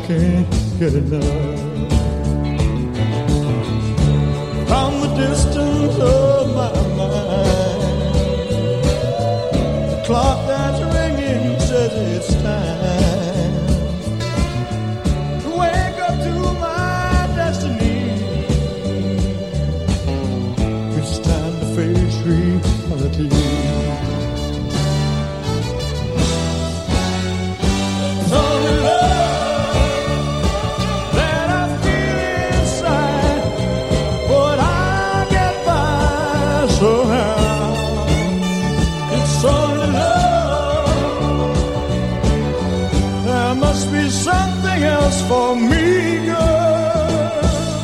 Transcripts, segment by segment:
can't get enough. From the distance of my mind, the clock that's ringing says it's time to wake up to my destiny. It's time to face reality. Something else for me, girl.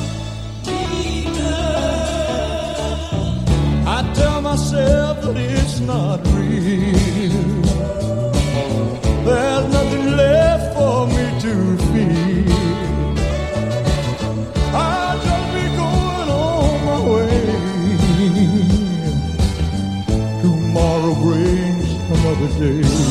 I tell myself that it's not real. There's nothing left for me to feel. I'll just be going on my way. Tomorrow brings another day.